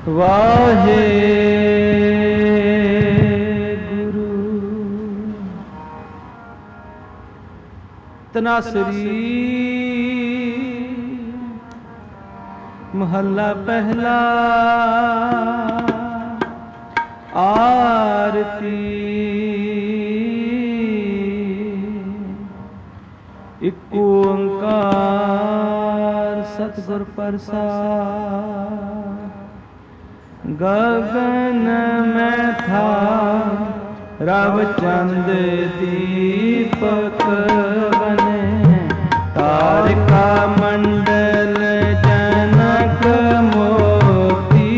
वाहे गुरु। तनासरी महला पहला। आरती एक ओंकार सतगुर प्रसाद। गगन में था रवचंद दीपक बने। तारका मंडल जनक मोती।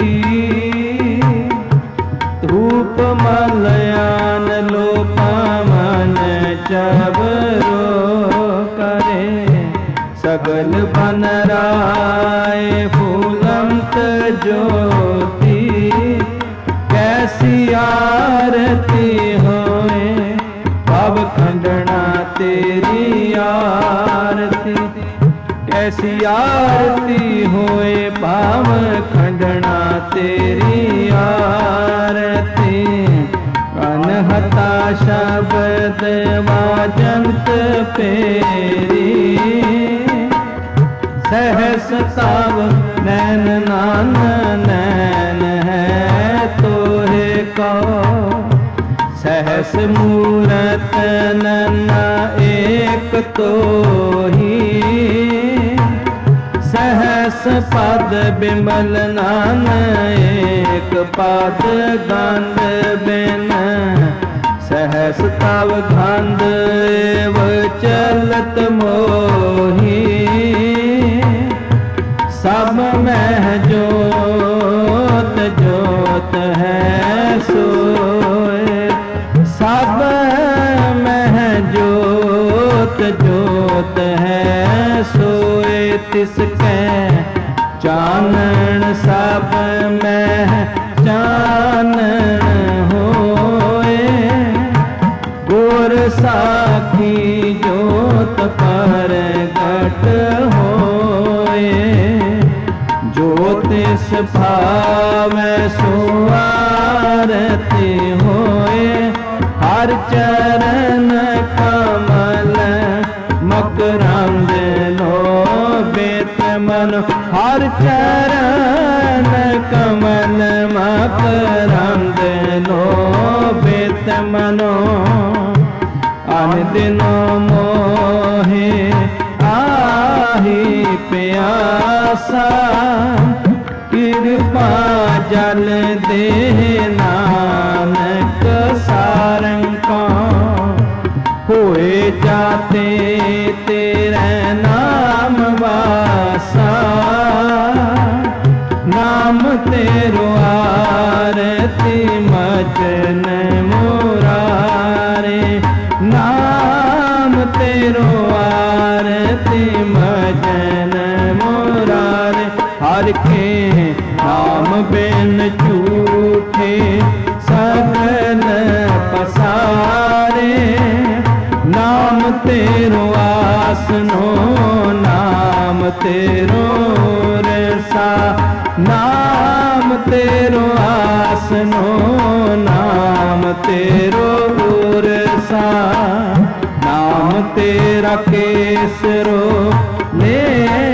धूप मलयान लोपमन चबरो करे। सगल बन राय फूलंत ज्योति। कैसी आरती होए भव खंडना तेरी आरती। कैसी आरती होए भव खंडना तेरी आरती। अनहता शब्द वाजंत पेरी। सहस ताव नैन नान नैन है तोहे कहो। सहस मूरत नन्ना एक तो ही। सहस पद बिमल नान एक पद गंध बिन। सहस तव गंध एव चलत मोही। सब में जोत जोत है सोए। सब में जोत जोत है सोए। तिसके चानन सब में चानन होए। गोर साखी जोत परगट होए। ज्योतिष भाव सो आरती होए। हर चरण कमल मकरंद लोभित मन। हर चरण कमल मकरंद लोभित मनो। अन दिनों मोहे आही प्यासा। कृपा जल दे नानक सारंगा। होए जाते तेरे नाम वासा। नाम तेरो आरती मजन मुरारे। नाम तेरो आरती मजन मुरारे। हर के नाम बिन झूठे सगल पसारे। नाम तेरो आसनो नाम तेरो रसा। नाम तेरो आसनो नाम तेरो रसा। नाम तेरा केसरो ले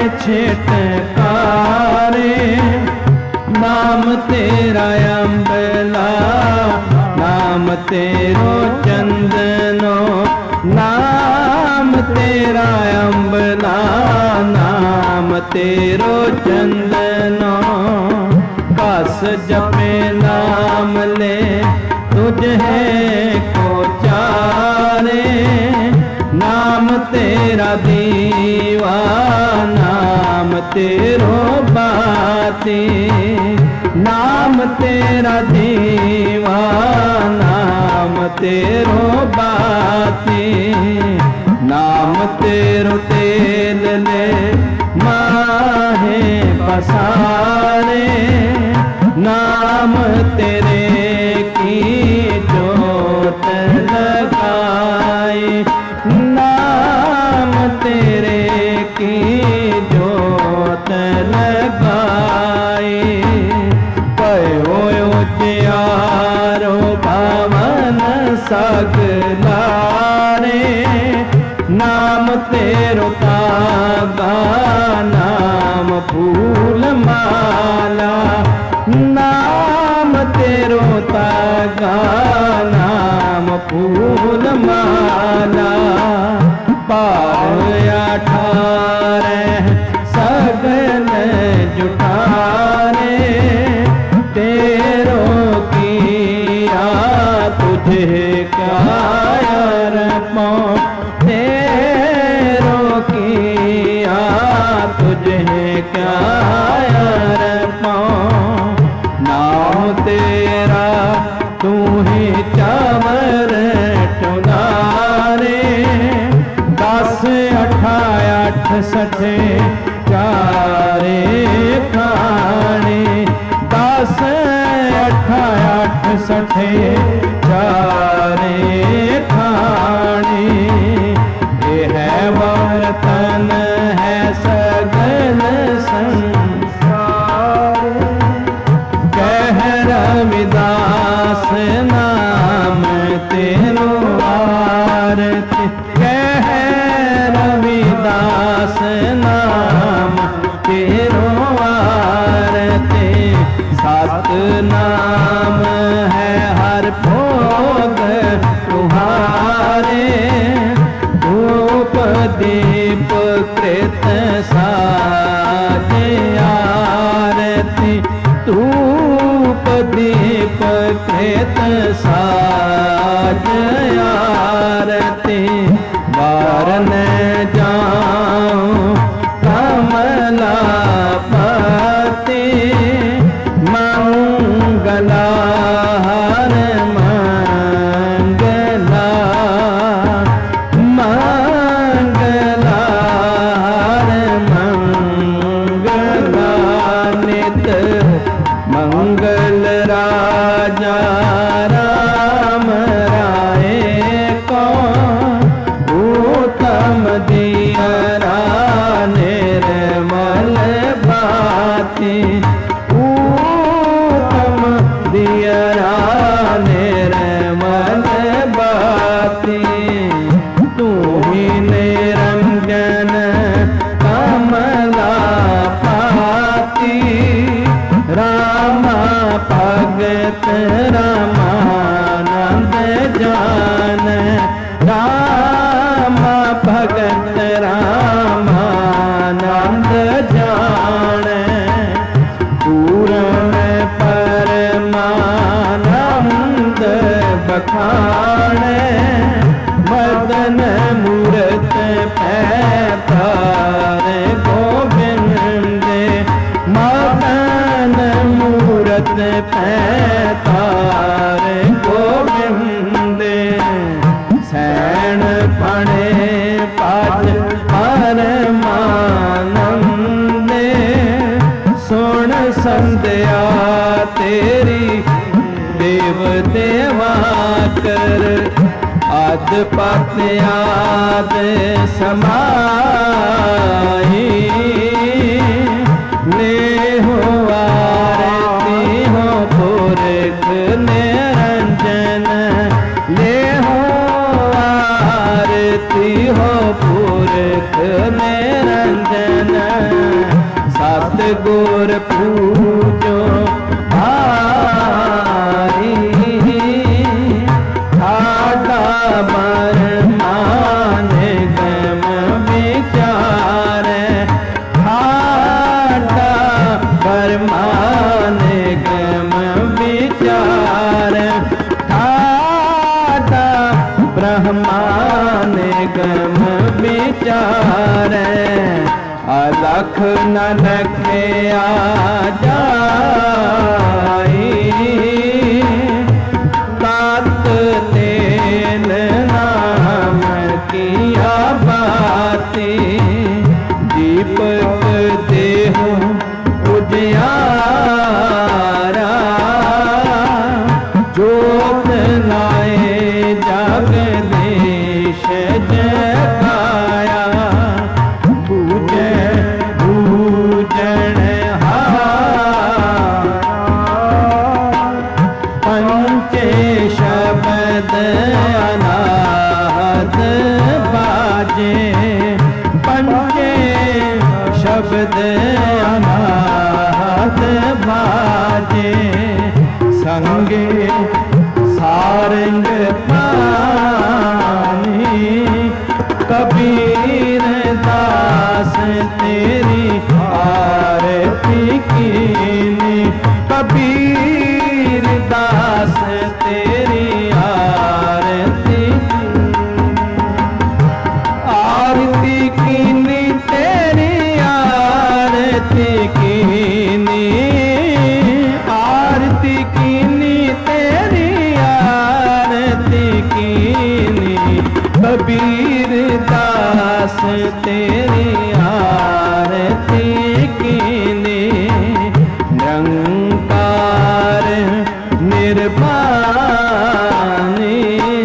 छिटकारे। नाम तेरा अम्बला नाम तेरो चंदनो। नाम तेरा अम्बला नाम तेरो चंदनो। कस जपे नाम ले तुझ है को चारे। नाम तेरा दीवा नाम तेरो बाती। नाम तेरा दीवा नाम तेरो बाती। नाम तेरो तेल ले माहे पसारे। नाम तेरे की जोत लगाए। नाम तेरे की जोत लगाए। तेरो तागा नाम फूल माला, नाम तेरो तागा नाम फूल माला। पार 18 सगन जुटाने, तेरो किया तुझे क्या अर्पण, तेरो किया तुझे क्या अर्पण। नाम तेरा तू ही चावर टुनारे, 10 8 68 चारे खाने, 10 8 68 चारे खाने। ये है बर्तन है सगल संसार, कह रविदास नाम तेरो आरती, कह रविदास नाम तेरो आरती। 7 नाम है हर भोग तुम्हारे, धूप दीप कृत साज आरती, धूप दीप कृत साज आरती। बार न जाऊं कमला पति, मंगला हर मंगला, मंगला हर मंगला। नित मंगल राजा राम राय को, उत्तम दियरा निर्मल भाति, उत्तम दियरा निर्मल भाति। तू ही निरंजन कमला पाती, रामा भगत रामानंद जान, रामा भगत रामानंद जान। पूर्ण परमानंद बखान, मदन मूरत पैतार गोविंद, मदन मूरत पैतार गोविंद। सैन पणे पद परमानंद, सुन संध्या तेरी देव देवा कर, आद पत आद समाई। ले हो आरती हो पुरख निरंजन, ले हो आरती हो पुरख निरंजन। सतगुर पूजो भारी, ठाडा बरमान गम विचार, ठाडा बरमान गम विचार, ठाडा ब्रह्मान गम विचार। अलख न लखे आ जाई, तात तेल नाम किया बाती। दीपक देह उजियारा, जोत लाए जगदीश जगाया। पूजे पूजन हारा, शब्द अनाहत बाजे संगे सारंग पानी कबीर दास तेरी आरती कीनी कबीर दास तेरी आरती आरती कीनी तेरी आरती कीनी आरती कीनी तेरी आरती कीनी कबीर दास तेरी आरती कीनी निरंकार निर्वाणी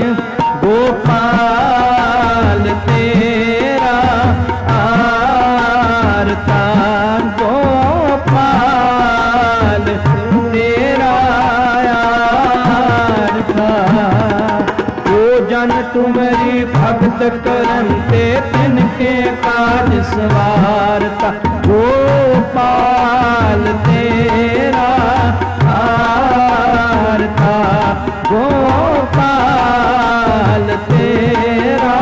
गोपाल तेरा आरता गोपाल तेरा आरता जो जन तुम्हारी भक्त करते तिनके काज सवारता गोपाल तेरा आरता गोपाल तेरा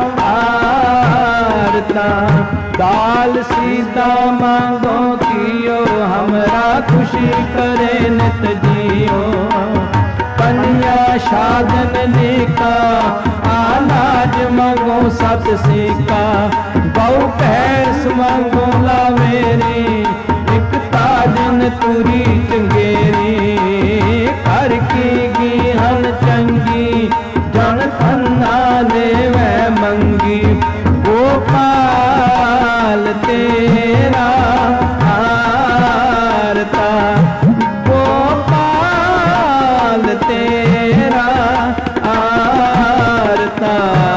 आरता दाल सीता मांगो कियो हमरा खुशी करे नित जियो कन्या शादन लेका अनाज मांगो सत सीका बहु भैंस मांगो लावेरी एक ताजन तुरी चंगेरी कर की हन चंगी जन खन्ना लेवै मंगी गोपाल तेरा आरता गोपाल तेरा आरता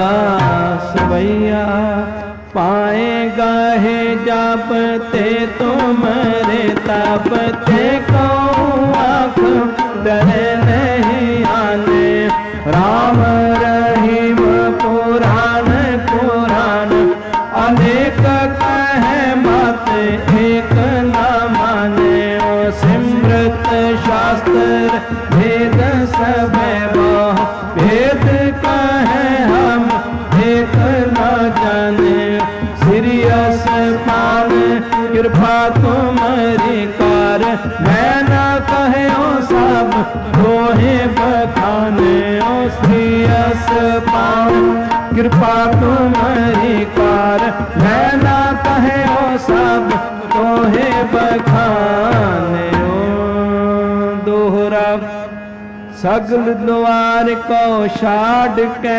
सवैया पाएगा है जापते तुम्हारे तापते को आँख डरे नहीं आने राम रहीम पुराण पुराण अनेक कहे मत एक न माने ओ सिमरत शास्त्र भेद सब भेद कहे हम एक न जाने सिरियस पान कृपा तुम्हारी कार मैं न कहे ओ सब दोहे बखाने ओ सिरियस पान कृपा तुम्हारी कार मैं न कहे ओ सब दोहे बखाने ओ दोहरा सगल द्वार को छाड़ के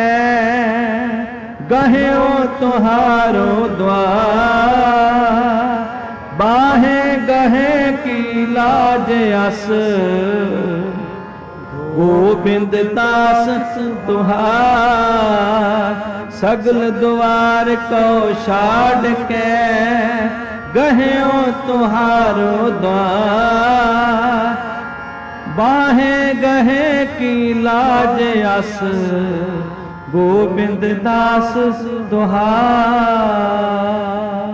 गह्यो तुहारो द्वार बाहे गहे की लाज अस गोबिंद दास तुहार सगल द्वार को छाड़ के गह्यो तुहारो द्वार बाहे गहे की लाज अस गोबिंद दास तुहार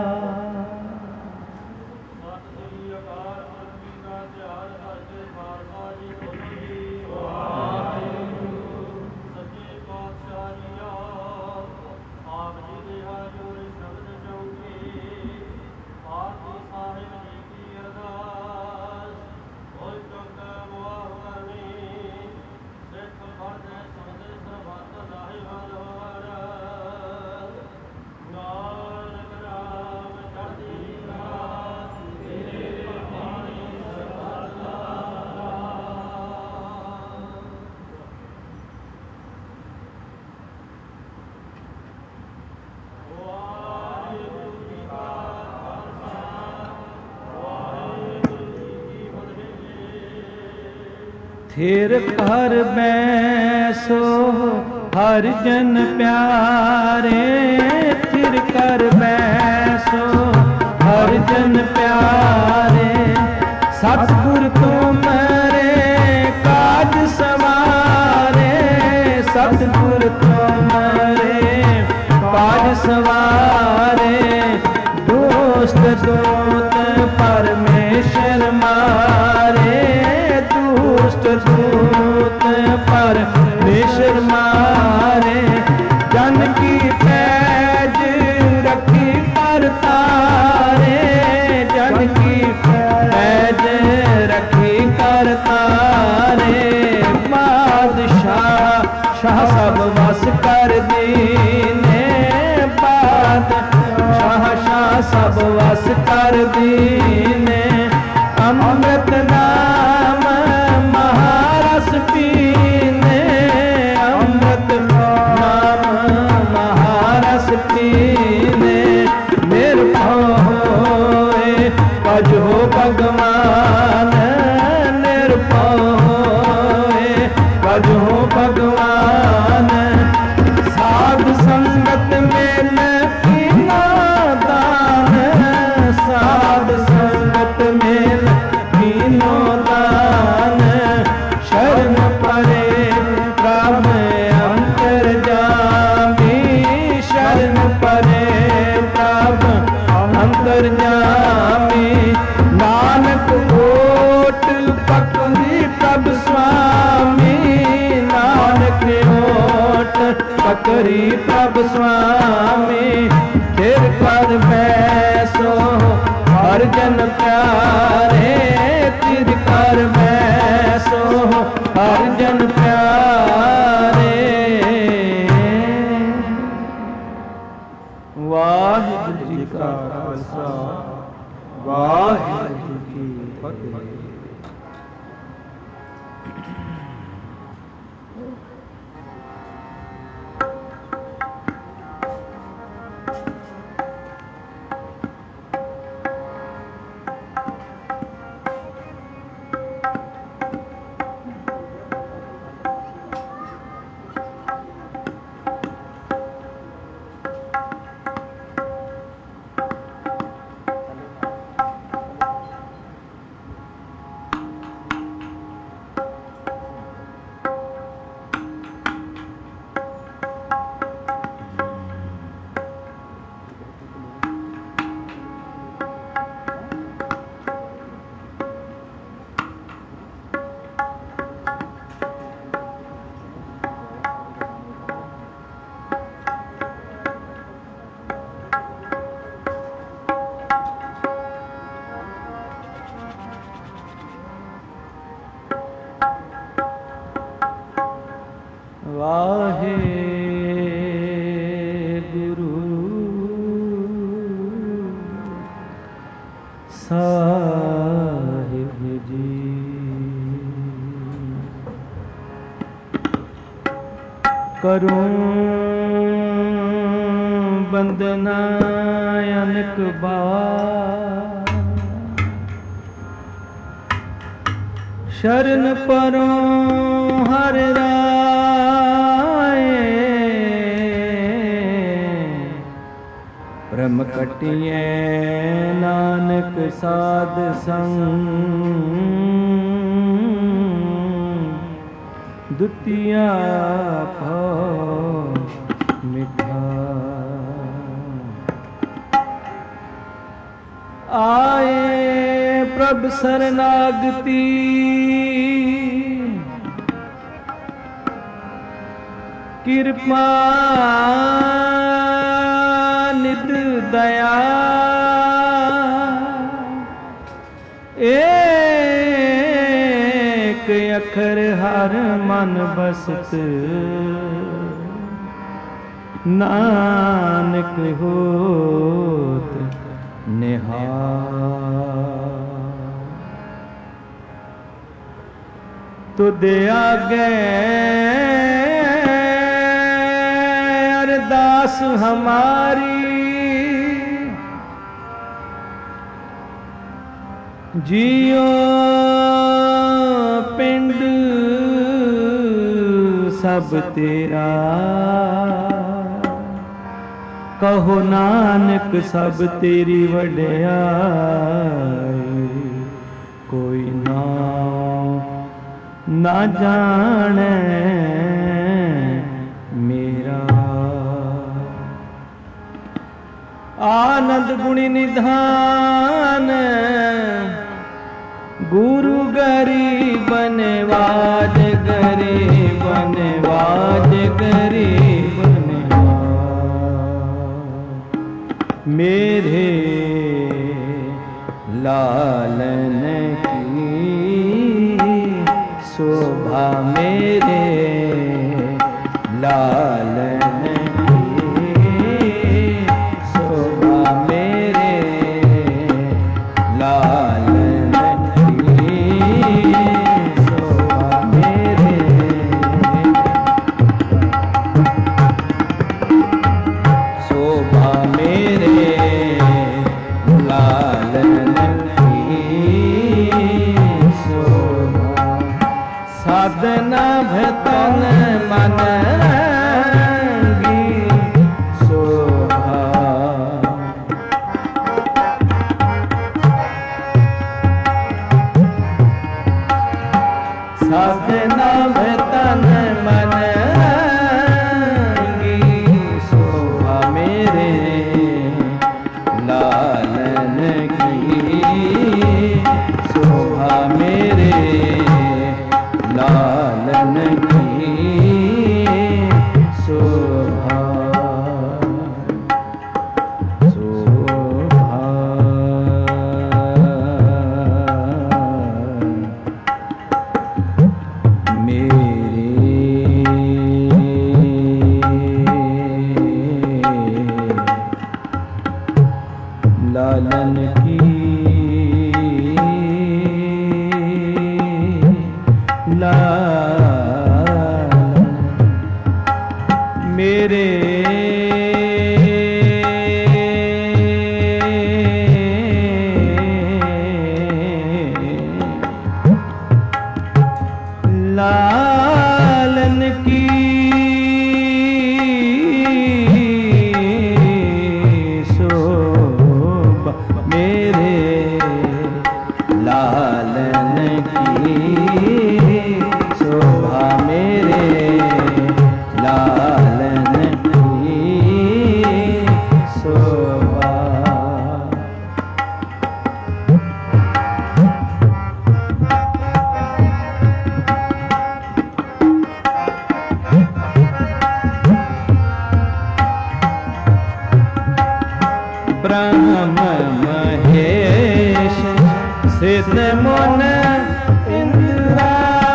थिर कर बैसो हर जन प्यारे थिर कर बैसो हर जन प्यारे सतगुर तुम्हारे काज सवारे सतगुर तुम्हारे काज सवारे दोस्त दूत परमेश्वर मारे, दुष्ट दूत परमेश्वर मारे। जन की पैज रखी कर तारे, जन की पैज रखी कर तारे। बादशाह शाह सब वस कर दीने, बादशाह शाह सब वस कर दीने। अमृत नाम महारस पीने, अमृत नाम महारस पीने। निर्भय होए पज हो भगवान, निर्भय होए पज हो भगवान। साध संगत में कीना दान, साध संगत में कीनो दान। शरण परे प्रभ अंतर्यामी, शरण परे प्रभ अंतर्यामी। नानक ओट पकड़ी प्रभ स्वामी, नानक ओट पकड़ी प्रभ स्वामी। फिर कर बैसो हर जन प्यारे, फिर कर बैसो हर जन प्यारे। वाहिगुरु जी का खालसा, वाहिगुरु जी की फतेह। वाहेगुरु साहिब जी। करूं बंदना अनक बार, शरण परों हर राय। ब्रह्म कटिए नानक साध संग, दुतिया भाव मिठा। आए प्रभ शरणागति, कृपा निध दया। एक अखर हर मन बसत, नानक होत निहाल। तुद आगे अरदास हमारी, जियो पिंड सब तेरा। कहो नानक सब तेरी वड्याई, कोई नाम ना जाने मेरा। आनंद गुणी निधान गुरु गरीब नवाज गरीब नवाज गरीब नवाज मेरे लालन की शोभा मेरे लालन की शोभा मेरे लालन की शोभा मेरे शोभा मेरे लालन की शोभा साधना भतन मन रंगी शोभा साधना भतन मन रंगी शोभा मेरे लालन की शोभा मेरे लालन की शोभा शोभा मेरे लालन की लालन मेरे लालन की शोभा मेरे लालन की शोभा मेरे लालन की शोभा ब्रह्म महेश सिद्ध मुन इंद्रा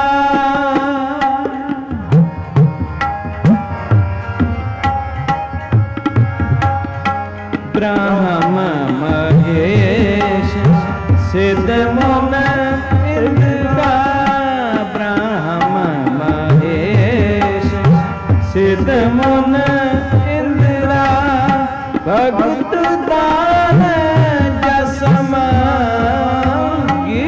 ब्रह्म महेश सिद्ध मुन इंद्रा ब्रह्म महेश सिद्ध मुन इंद्रा भगत दान जसमांगी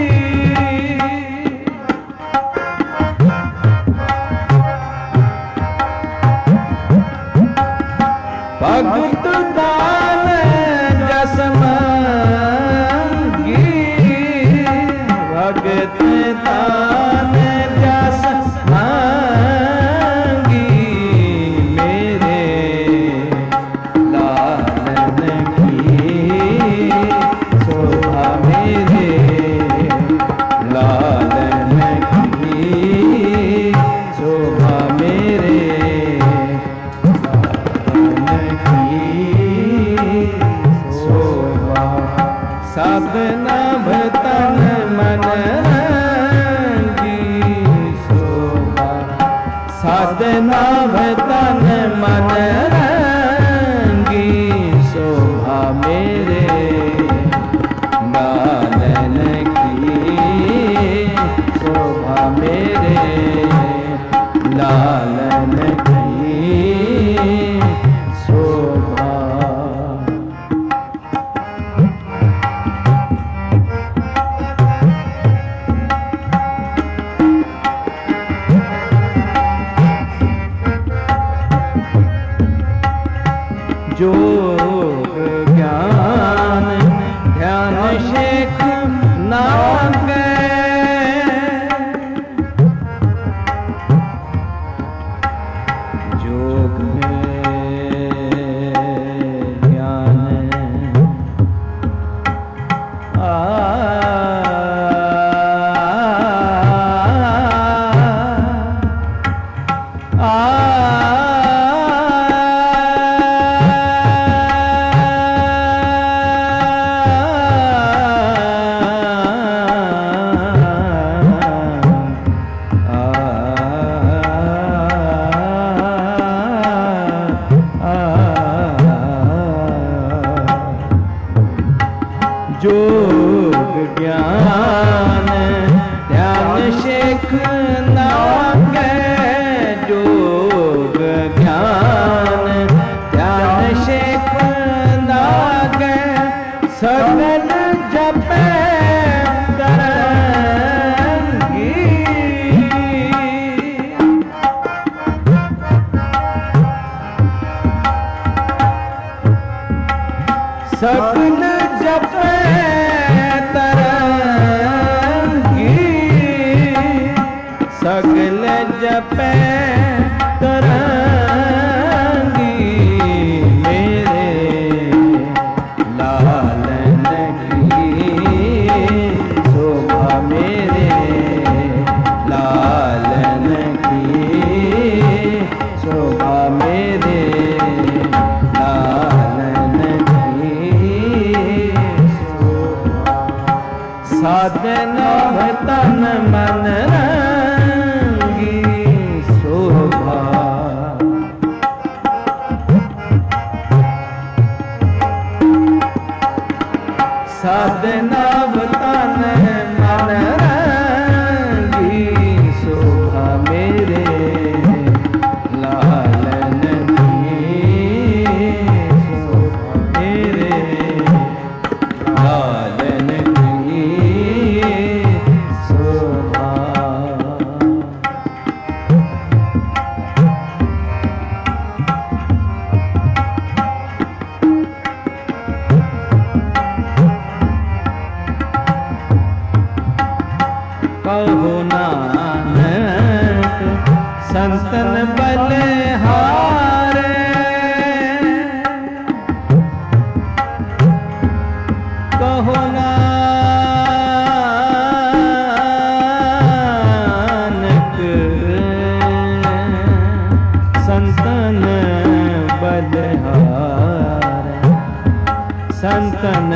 भगत दान जसमांगी भगत दान जसमांगी मेरे लालन की शोभा मेरे लालन की शोभा मेरे लालन की शोभा साधना भतन मन रंगी शोभा साधना भतन मन रंगी शोभा मेरे लालन की शोभा मेरे लालन की शोभा योग ज्ञान ध्यान शेख नाग योग ज्ञान जोग ज्ञान ध्यान शेख नागे जोग ज्ञान ध्यान शेख नागे सकल जपे तरंगी सकल जपे तरंगी सकल जपे तरंगी मेरे लालन की शोभा मेरे लालन की शोभा मेरे लालन साधना तन मन रंगी शोभा साधना तन मन रंगी शोभा मेरे लालन की शोभा मेरे लालन कहो नानक संतन बलिहारे कहो नानक संतन बलिहारे संतन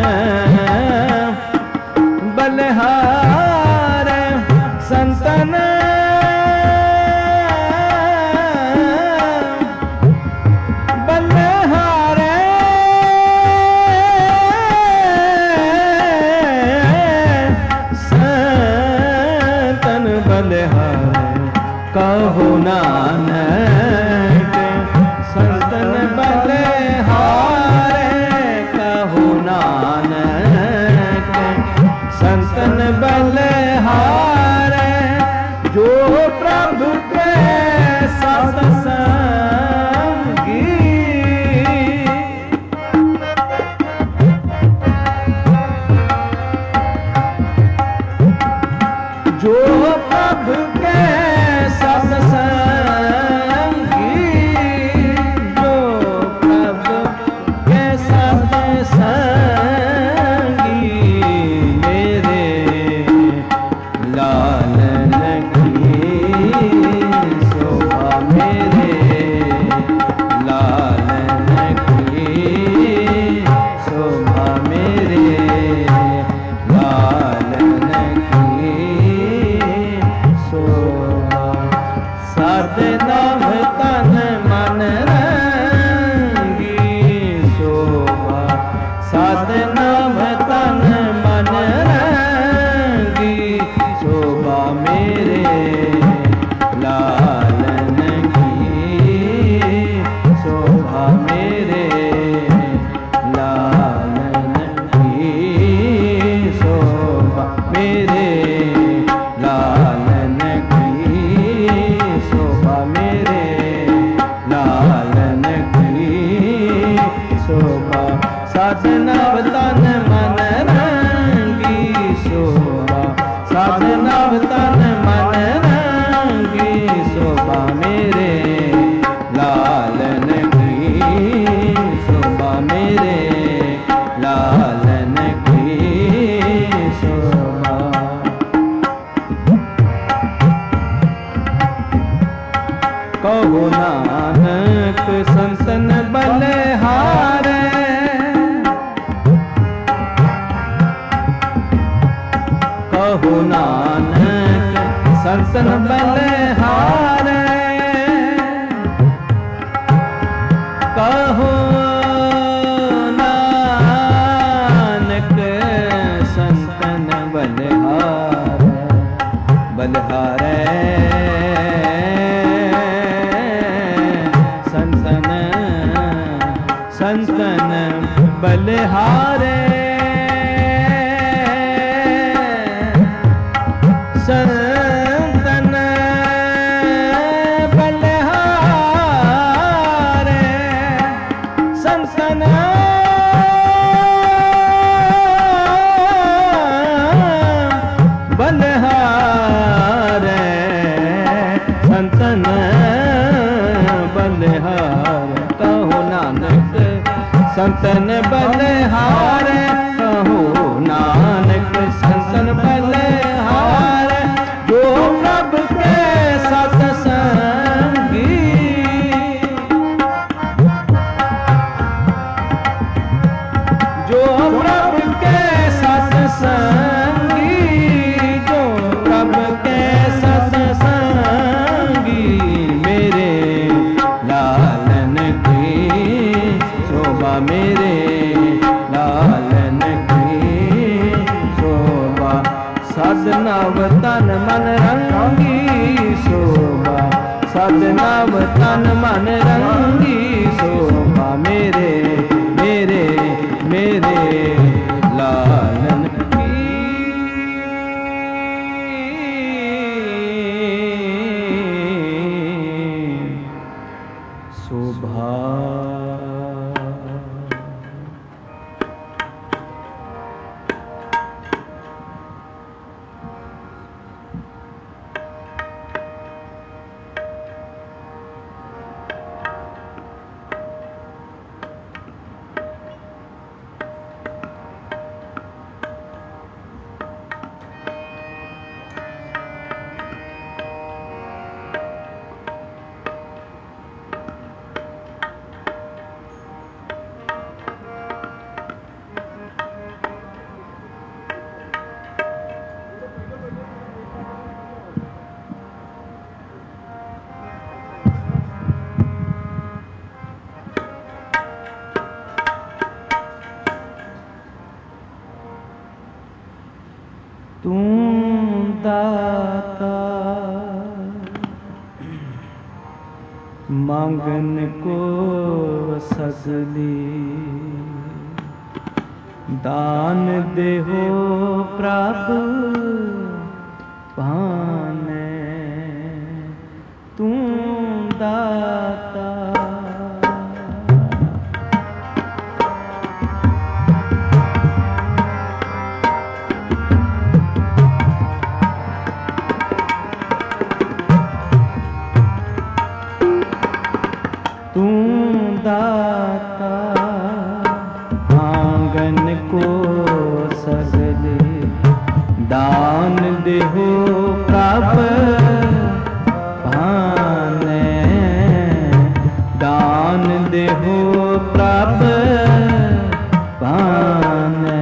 बलिहारे संतन बलिहारे संतन बलिहारे कहो नानक संतन बलिहारे कहो नानक संतन बलिहारे जो प्रभु के सत्संगी जो प्रभु के सत्संगी जो प्रभु के सत्संगी मेरे लालन की शोभा मेरे लालन की शोभा मेरे लालन की शोभा साधना तन मन रंगी शोभा साधना तन मन रंगी शोभा मेरे लालन की शोभा मेरे लालन की शोभा मेरे लालन की शोभा मेरे लालन की शोभा साधना तन मन रंगी शोभा साधना तन मन रंगी शोभा मेरे लालन की शोभा मेरे लालन की शोभा कहो नानक संतन बलिहारे कहो नानक संतन बलिहारे कहो नानक संतन बलिहारे संतन बलिहारे संतन बलिहारे संतन बलिहारे कहो नानक संतन बलिहारे कहो नानक संतन बलिहारे जो प्रभु के सत्संगी जो प्रभु के सत्संगी जो प्रभु के सत्संगी मेरे लालन की शोभा मेरे लालन की शोभा सदनव तन मन रंगी शोभा सदनव तन मन रंगी शोभा मेरे मेरे मेरे लालन की शोभा। तू दाता मांगन को सगली दान देहो प्रभु पाने तू दाता तू दाता आंगन को सगले दान देहो प्रभु भाने दान देहो प्रभु भाने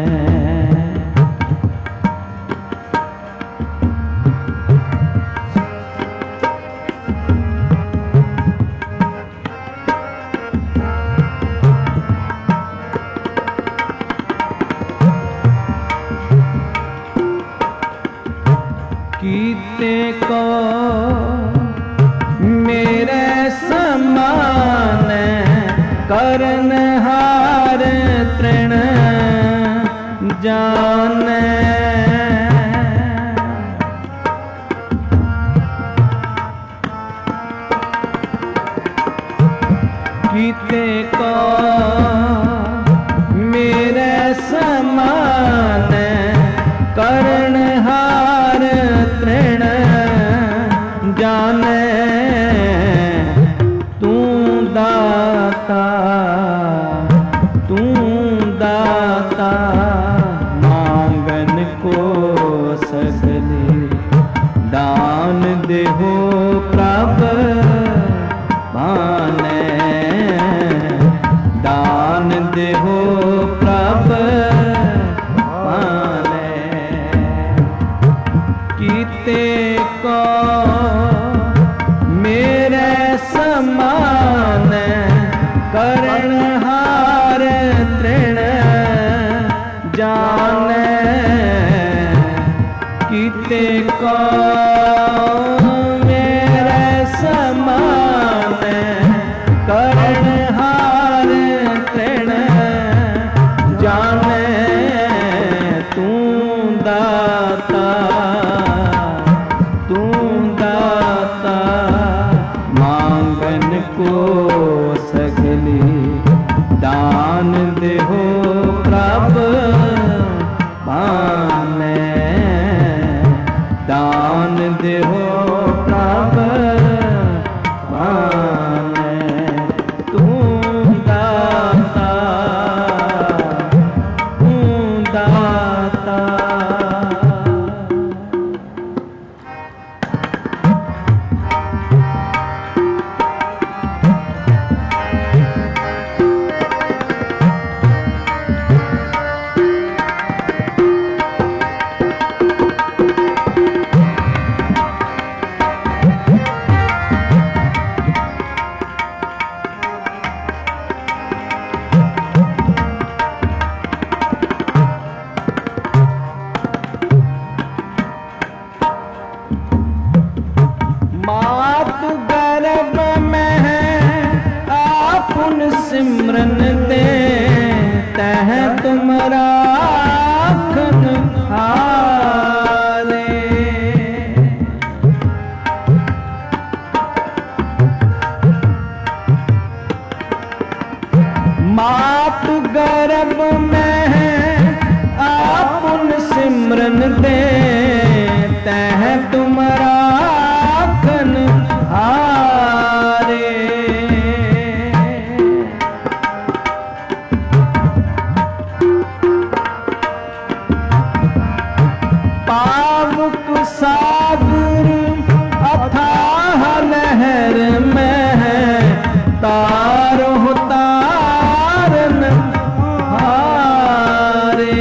कीते को मेरे समान करन हार तृण जाने कीते को मेरे समान करन हार तृण जाने तू दाता मांगन को सगले दान देहो प्रभु भाने दान देहो प्रभु भाने कीते को मेरे समान करण हार तृण जाने कीते को मेरे समान करण हार तृण दान देहो प्रभ पाने, दान देहो प्रभ पाने। तू दाता, तू दाता। मात गर्भ में आपुन सिमरन दे, तह तुम राखन हारे। मात गर्भ में आपुन सिमरन दे, तह तुम राखन हारे। पावक सागर अथाह लहर में तारो तारन हारे।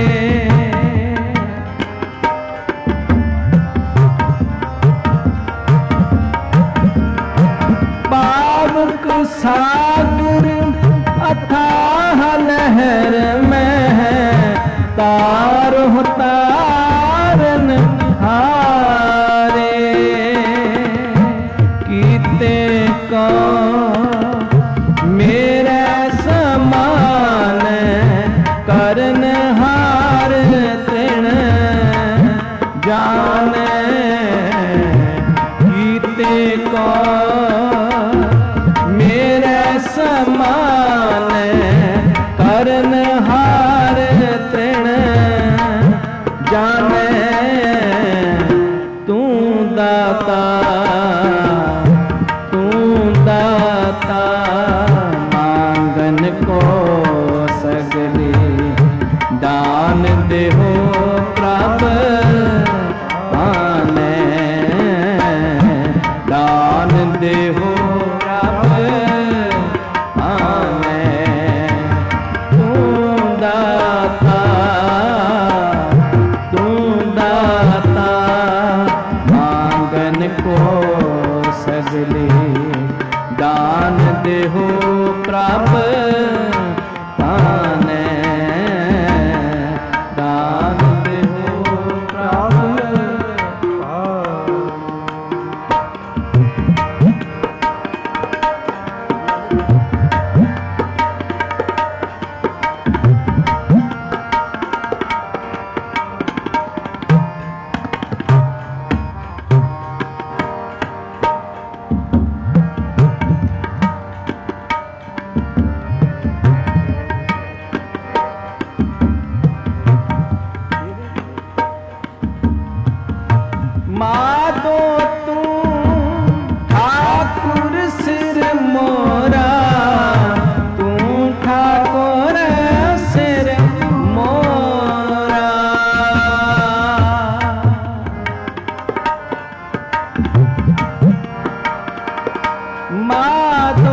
पावक सागर अथाह लहर में तारो तारन हारे। कीते को मेरे समान करन हार तृण जाने। कीते को मेरे समान करन हार तृण जाने। तू दाता, तू दाता, मांगन को सगले दान देहो प्रभ पाने, दान देहो प्रभ पाने। तू दाता, तू दाता, मांगन को सगले दान देहो प्रभ पाने, दान देहो प्रभ पाने। माधो तू ठाकुर सिर मोरा, तू ठाकुर सिर मोरा। माधो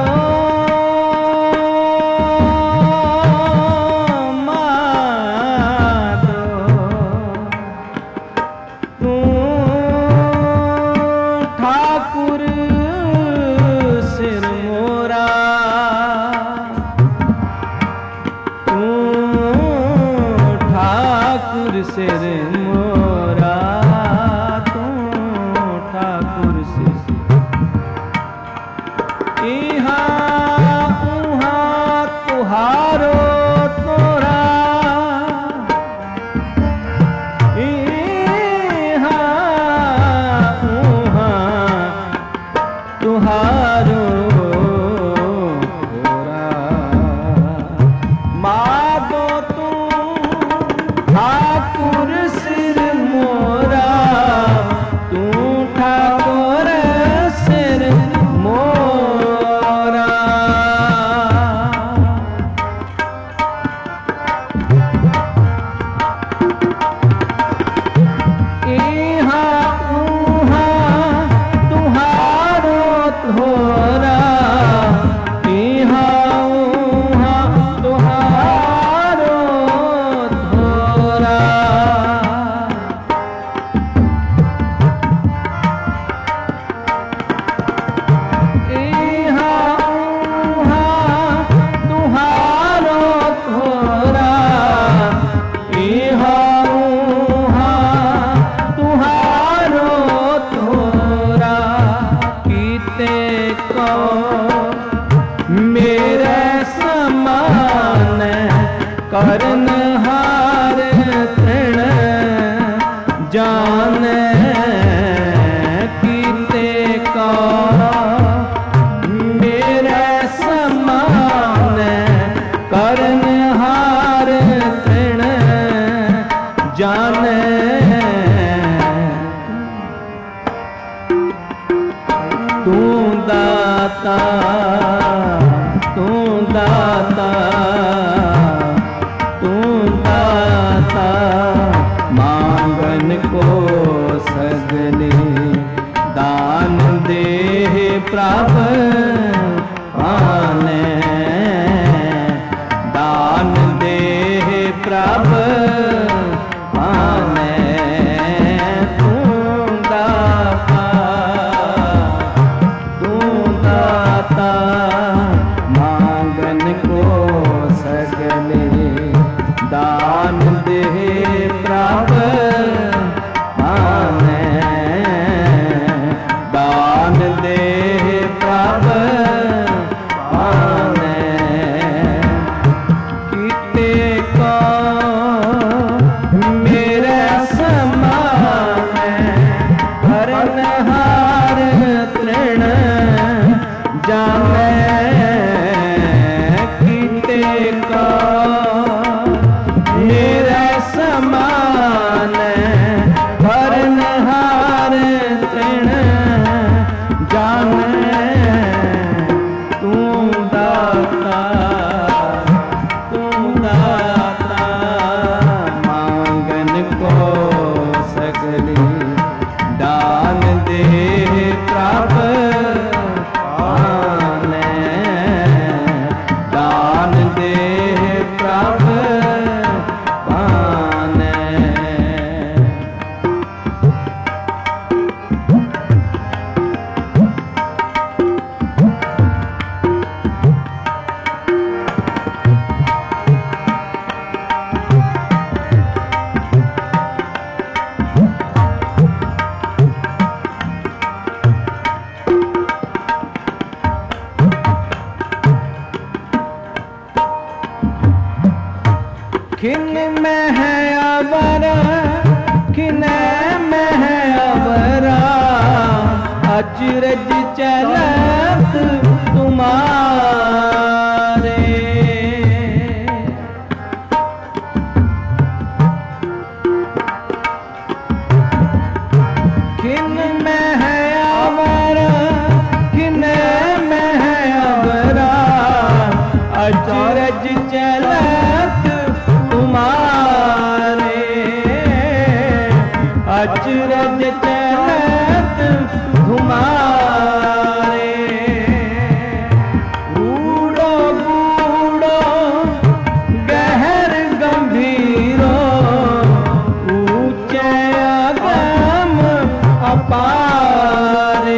ठाकुर सिर मोरा, तू ठाकुर सिर मोरा, तू ठाकुर सिर। इहाँ उहाँ तुहारो तोरा, तुहारो तोरा। तू दाता मांगन को सगले दान दे प्रभु पाने दान दे प्रभु पाने तू दाता मांगन को सगले दान दे प्रभु पाने दान दे प्रभु पाने किते को मेरे समान हरनहार तृण जाने किते को मेरे समान हरनहार तृण जाने तू दाता मांगन को सगले दान दे प्रभु पाने दान दे प्रभु पाने किन में है अवरा किन में है अवरा अचरज चलत तुम्हारे किन में है अवरा किन में है अवरा अचरज चलत तुम्हारे अचरज चलत तुम्हारे बूढ़ो बूढ़ो गहर गंभीरो ऊंचे अगम अपारे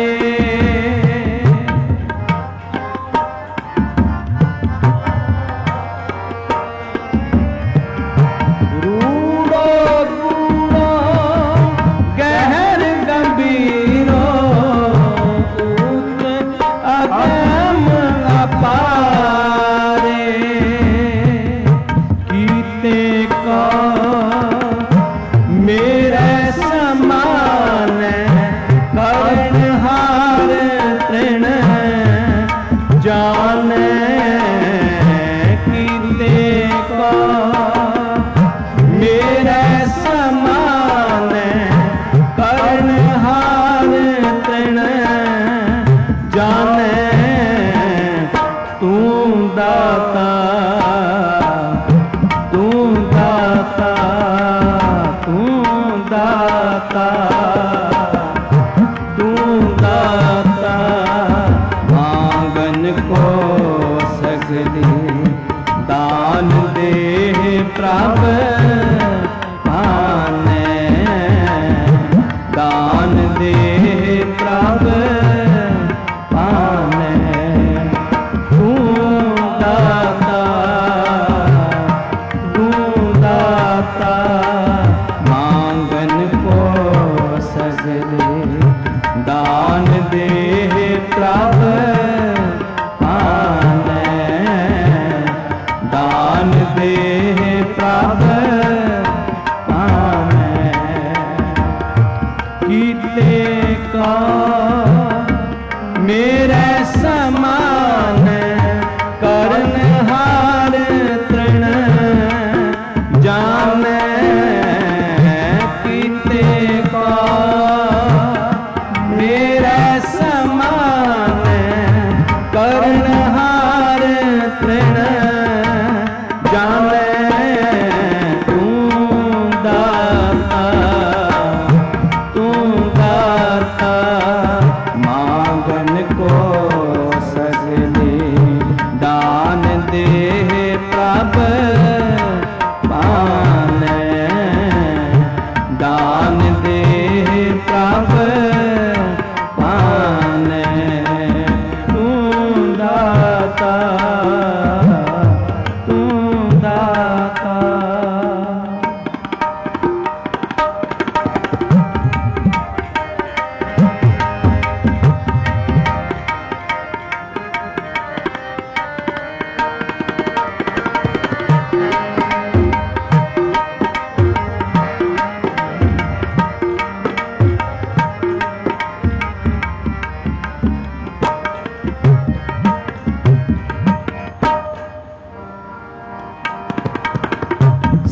मेरे समान करणहार तृण जाने कीते को मेरे समान करणहार तृण जाने तू दाता तू दाता मांगन को सगले दान दे प्रभु पाने दान दे प्रभु पाने तू दाता मांगन को सगले दान दे प्रभु पाने दान दे प्रभु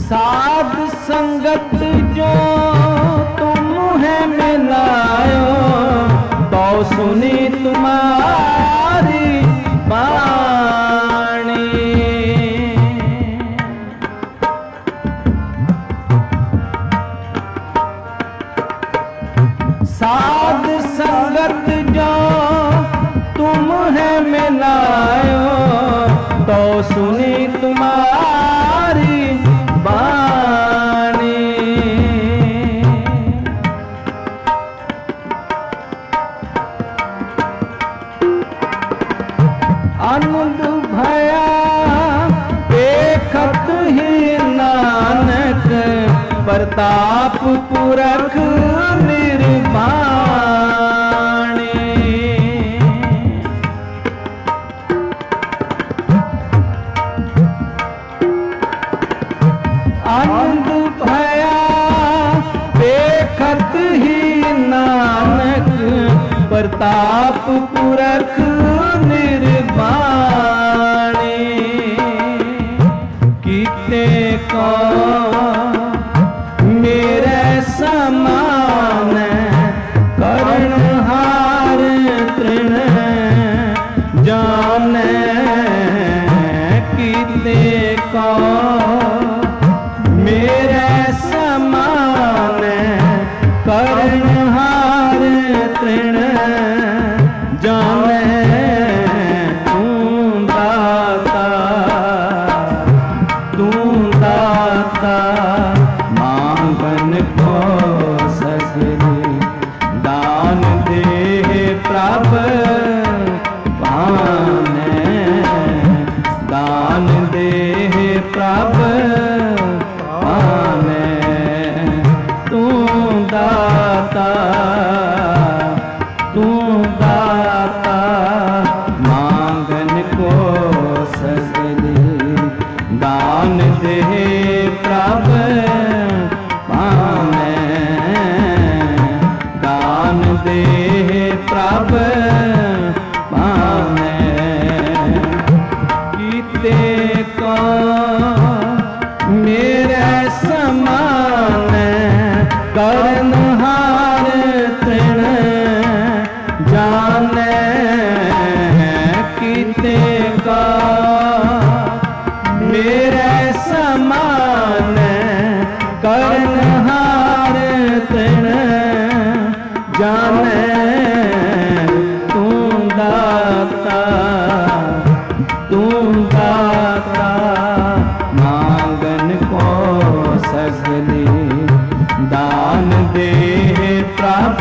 साध संगत जो तुम है मिलायो, तो सुनी तुम्हारी वाणी। साध संगत जो तुम है मिलायो, तो सुनी तुम्हारी वाणी। आनंद भया देखत ही नानक, प्रताप पुरख निर्वाणी। आनंद भया देखत ही नानक, प्रताप पुरख निर्वाणी। कीते को मेरे समान, करणहार तृण जाने। कीते को मेरे समान, करणहार तृण जाने। तू दाता मांगन को सगरे, दान दे प्रभ पाने। दान दे प्रभ पाने। तू दाता मांगन को सगरे, दान दे प्रभ पाने। दान दे प्रभ पाने। कीते को मेरे समान, करणहार तृण जाने। कीते का मेरे समान, करणहार तृण जाने। तू दाता मांगन को सगले, दान दे प्रभ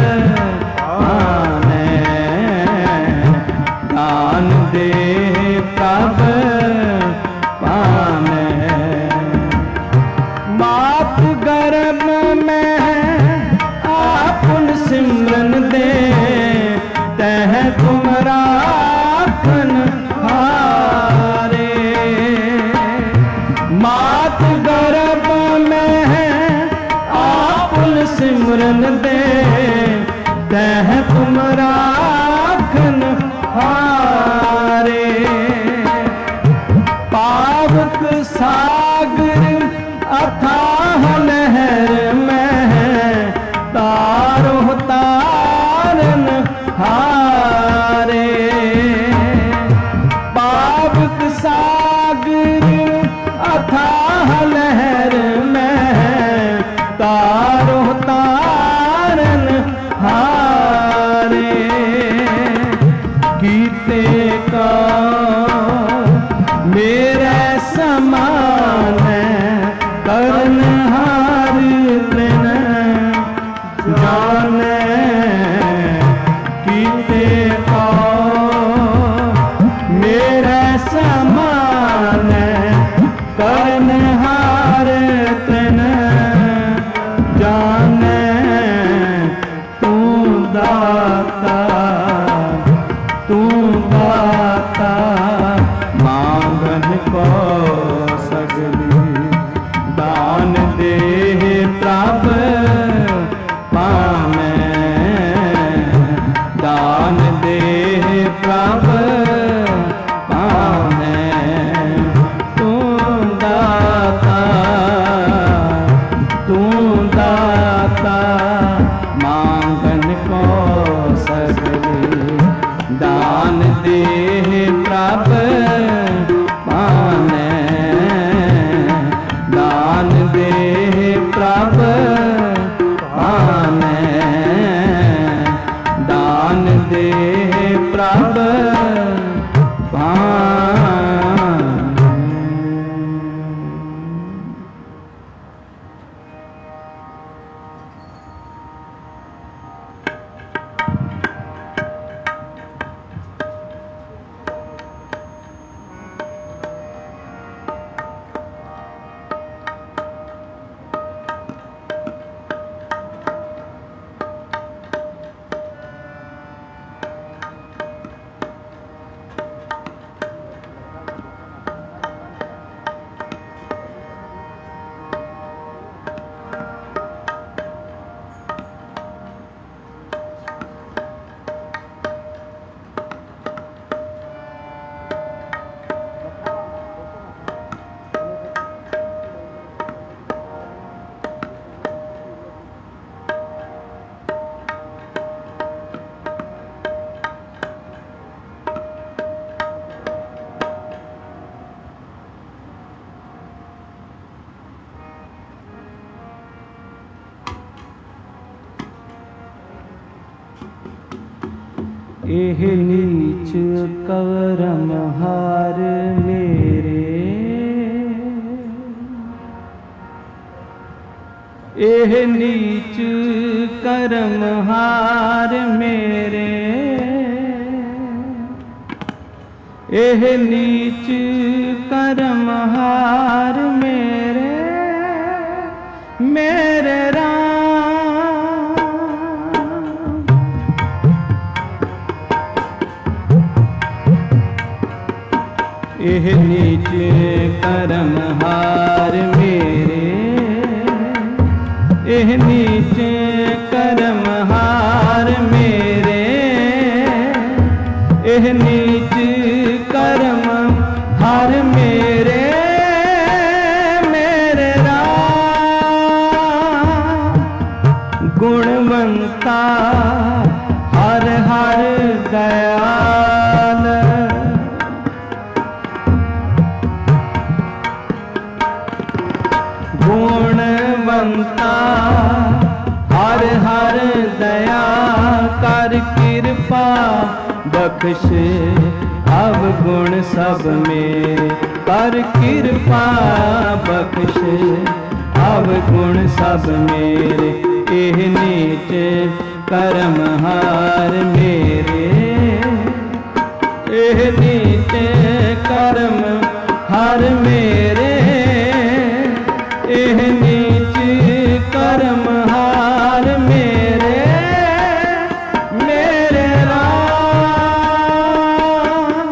पाने। दान दे प्रभ पाने। मात गर्भ में आपन सिमरन दे, तह तुम राखन हारे। मात गर्भ में आपन सिमरन दे, तह तुम राखन हारे। पावक सागर अथाह लहर में, तारो तारन हारे। पावक सागर अथाह लहर में, तारो तारन हारे। कीते का मेरे समान, करणहार तृण जाने। कीते का मेरे समान, करणहार तृण जाने। तू दाता मांगन को एह नीच करम हार मेरे, एह नीच करम हार मेरे, एह नीच करम हार मेरे, मेरे राम। एह नीच करम हार मेरे, एह नीच करम हार मेरे, एह नीच करम हार मेरे, मेरे राम। गुणवंता हर हर दयाल, गुणवंता हर हर दया कर कृपा बख्श अवगुण सब मेरे, कर कृपा बख्श अवगुण सब मेरे। एह नीच करम हार मेरे, एह नीच करम हार मेरे, एह नीच करम हार मेरे, मेरे राम।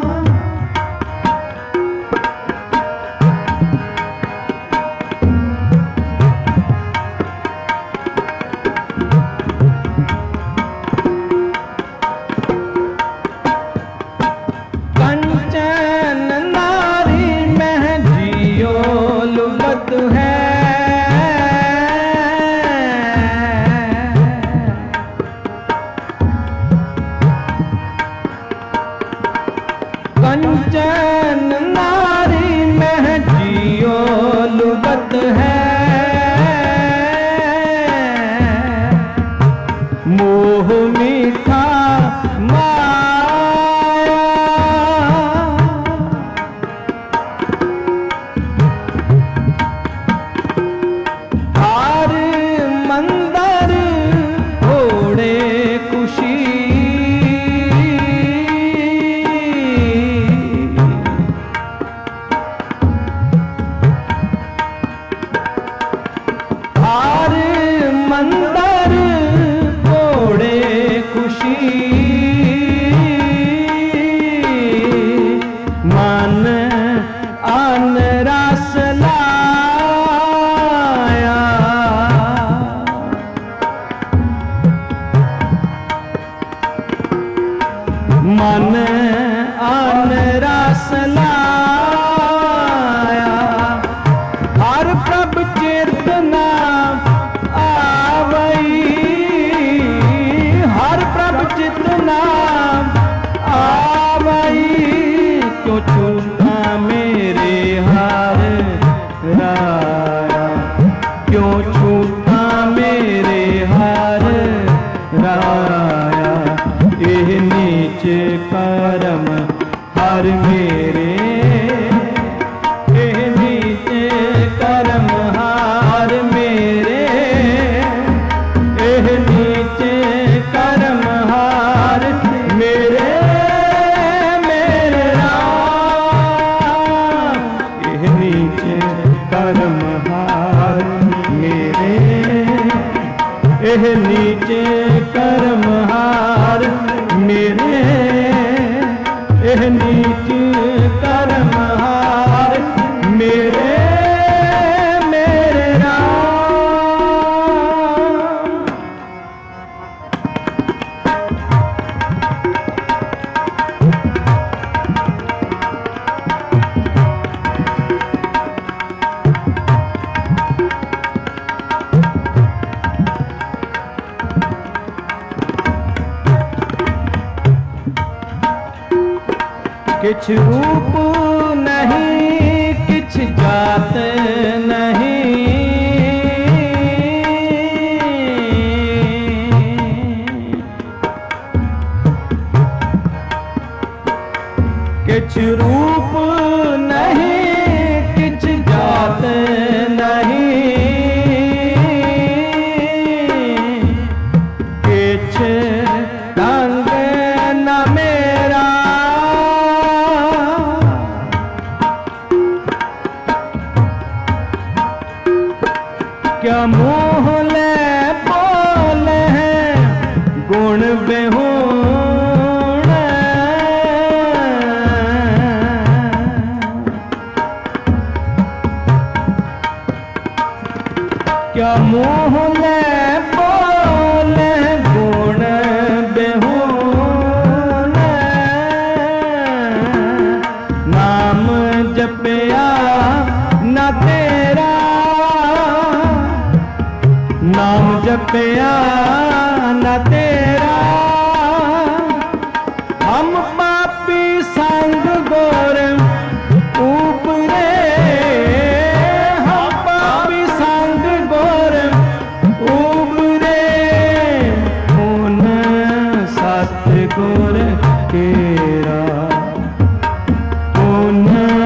कंचन नारी मह जियो लुगत है, कंचन नारी मह जियो लुगत है, मोह मीठा माया, हार मंदर घोड़े खुशी, हार मंदर घोड़े खुशी, मन आन रस लाया, मन आन रस लाया, हर प्रभ चेतना आवई, हर प्रभ चेतना आवई, क्यों छूटा मेरे हार राया, क्यों छूटा मेरे हार राया। एह नीच करम हार मेरे, एह नीच करम हार मेरे, एह नीच करम हार मेरे, मेरे राम। एह नीच करम हार मेरे, एह नीच करम हार मेरे, एह नीच करम हार मेरे, मेरे राम। किछ रूप नहीं किछ जात नहीं, क्या मुँह ले बोले गुण बेहूण, क्या मुँह ले बोले गुण बेहूण, नाम जपया न तेरा, नाम जपया न तेरा, हम पापी संग गोर ऊपरे, हम पापी संग गोर ऊपरे, उन सतगुर केरा, उन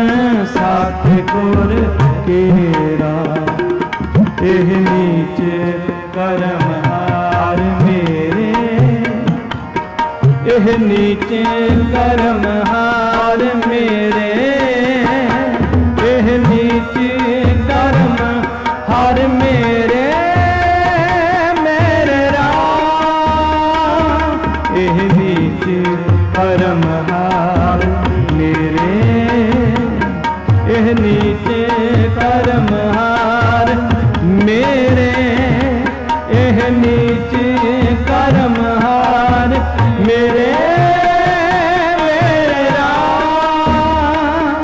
सतगुर केरा, एह नीच करम हार मेरे, एह नीच करम हार मेरे, एह नीच करम हार मेरे, मेरे राम, एह नीच करम हार मेरे, एह नीच करम हार मेरे, एह नीच करम हार मेरे, मेरे राम,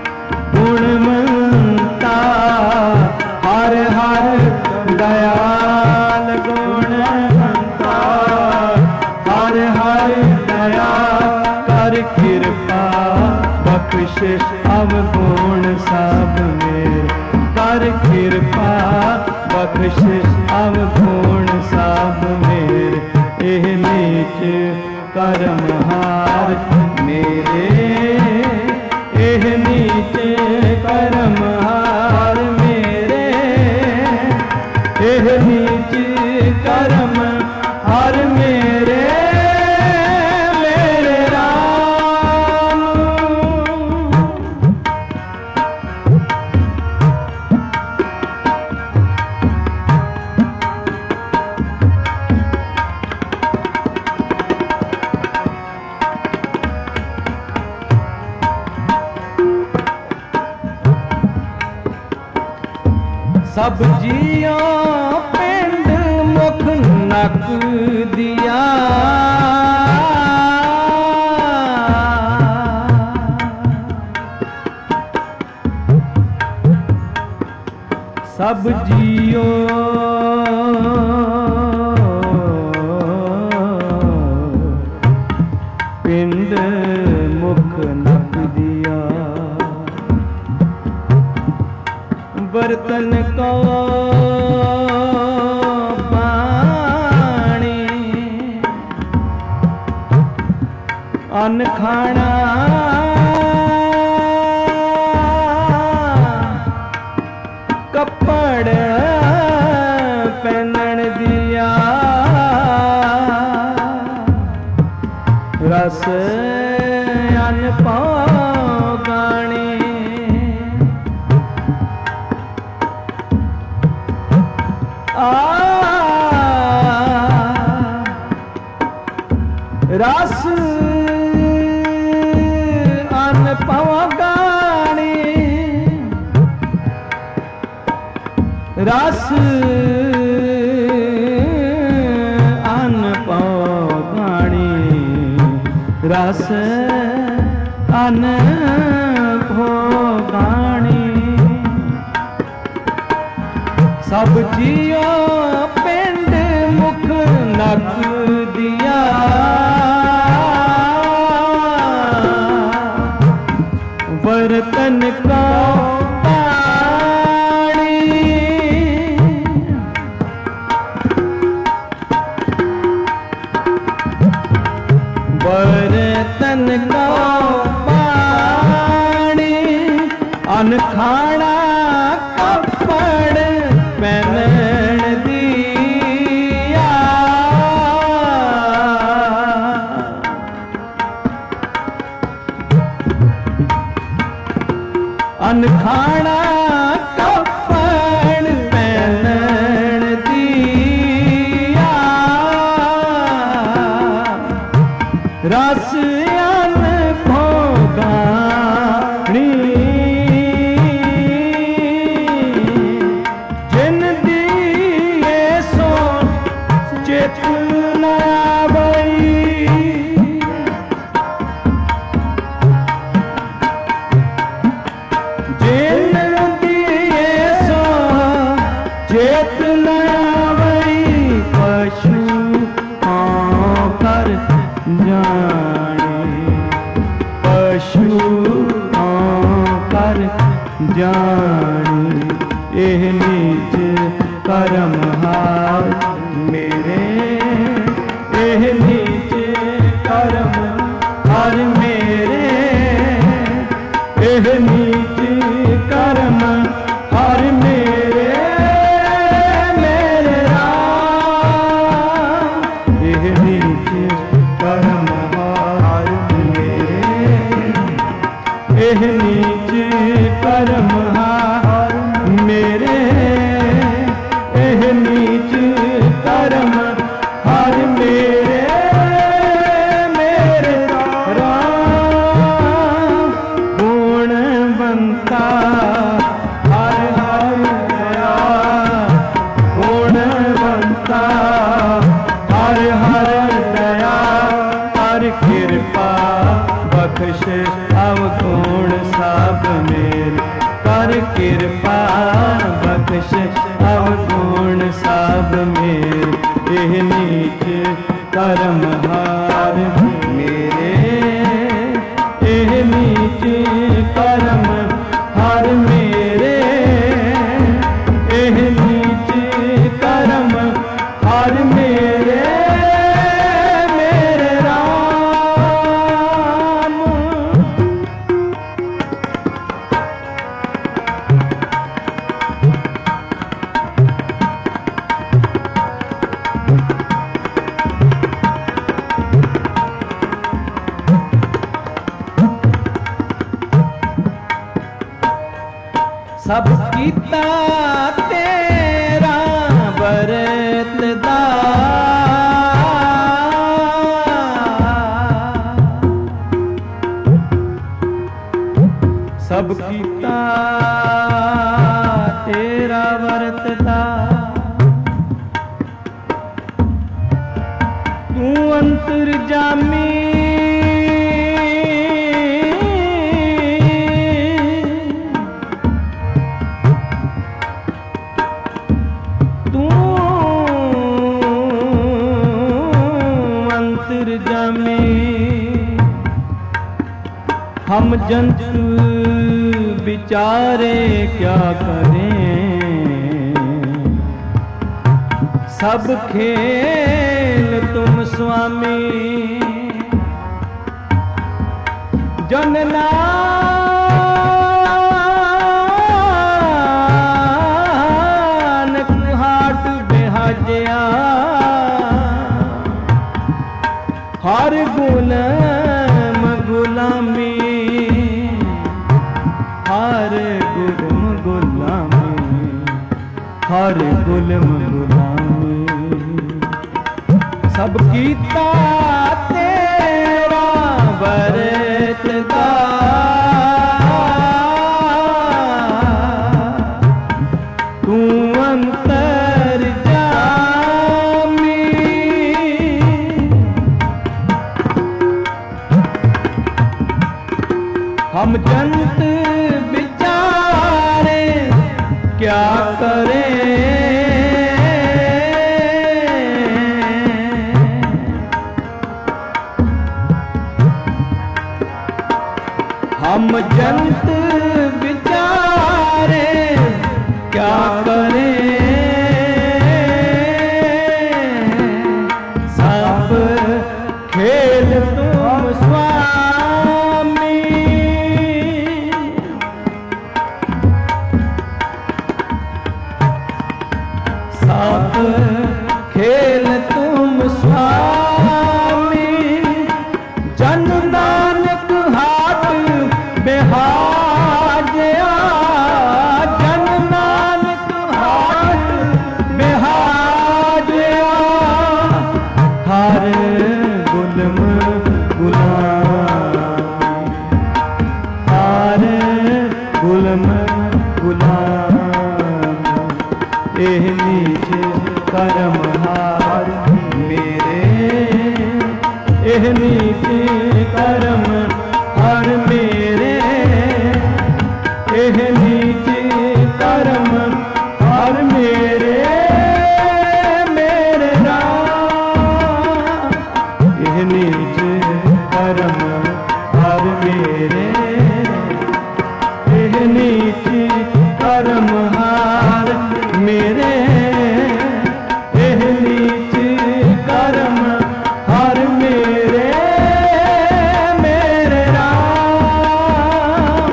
गुणवंता हर हर दयाल, गुणवंता हर हर दयाल, कर कृपा बख्श अवगुण सब मेरे, कर कृपा बख्श अवगुण सब मेरे, एह नीच करम हार मेरे, एह नीच करम हार मेरे, एह नीच करम हार मेरे, मेरे राम। सब जियो पिंड मुख नक दिया, सब जियो पिंड मुख नक दिया, बर्तन को पानी अन्न खाना, कपड़ पहनन दिया, रस अन्न पागानी, रस अन्न पागानी, रस अन्न पागानी, रस अन्न भोगानी, सब जियो पिंड मुख नक दिया, बर्तन का पानी, बर्तन का पानी, अन्न खाना कपड़ पहनन दिया, अन्न खाना कपड़ पहनन बिन दिए सो चेत न आवई पशु कर जाने पशु कर जाने एह नीच करम हार मेरे एह नीच करम हार मेरे एह नीच करम हार मेरे मेरे राम एह नीच करम हार मेरे एह नीच करम हार मेरे एह नीच करम हार मेरे मेरे राम गुणवंता हर हर दया गुणवंता हर हर दया हर कृपा बख्श अवगुण सब मेरे कर कृपा बख्श अवगुण सब मेरे एह नीच करम हार मेरे एह नीच करम हार मेरे एह नीच करम हार मेरे मेरे राम सब कीता तेरा बरतदा सब कीता तेरा बरतदा तू अंतर्जामी हम जंतु बिचारे क्या करें सब खेल तुम स्वामी जन नानक हाट बेहाजया हर गुलाम गुलामी हर गुलम गुलामी हर गुलम गुलामी सब कीता तेरा बरतदा तू अंतर्जामी हम जंत बिचारे क्या करें हम जंत बिचारे क्या करें सब खेल तुम स्वामी सब खेल तुम स्वामी जन नानक हाट बेहाजया जन नानक हाट बेहाजया हर गुलम गुलाम हर गुलम गुलाम एह नीच करम हार मेरे एह नीच करम हार मेरे एह नीच नीच कर्म हर मेरे मेरे राम। यह नीच कर्म हर मेरे, यह नीच कर्म हर मेरे, यह नीच कर्म हर मेरे मेरे राम।